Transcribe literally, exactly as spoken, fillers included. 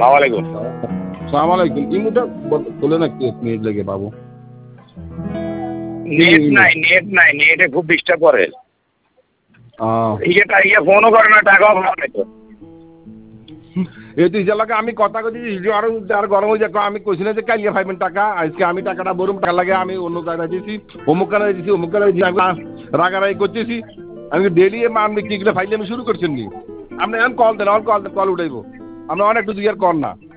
সালাম আলাইকুম। সালাম আলাইকুম। ইমুটা বলে না কি এক মিনিট লেগে পাবো। নেট নাই নেট নাই নেটে খুব ডিস্টার্ব করে। ইয়েটা ইয়ে ফোনও করে না, টাকাও ভালো নাই তো। এই তুই লাগে আমি কথা কইছি আরো আর গরম হয়ে যাক। আমি কইছি না যে কাইয়া পাইবেন টাকা, আজকে আমি টাকাটা বরুম টাকা লাগে আমি অন্য জায়গায় দিয়েছি, অমুক কানায় দিয়েছি অমুক কানায় দিয়েছি, আমি রাগারাগি করতেছি। আমি ডেলি আমি কি ফাইলে আমি শুরু করছেন নি। আপনি এখন কল দেন, অল কল কল উঠাইবো। আমরা অনেক দুই আর কল না।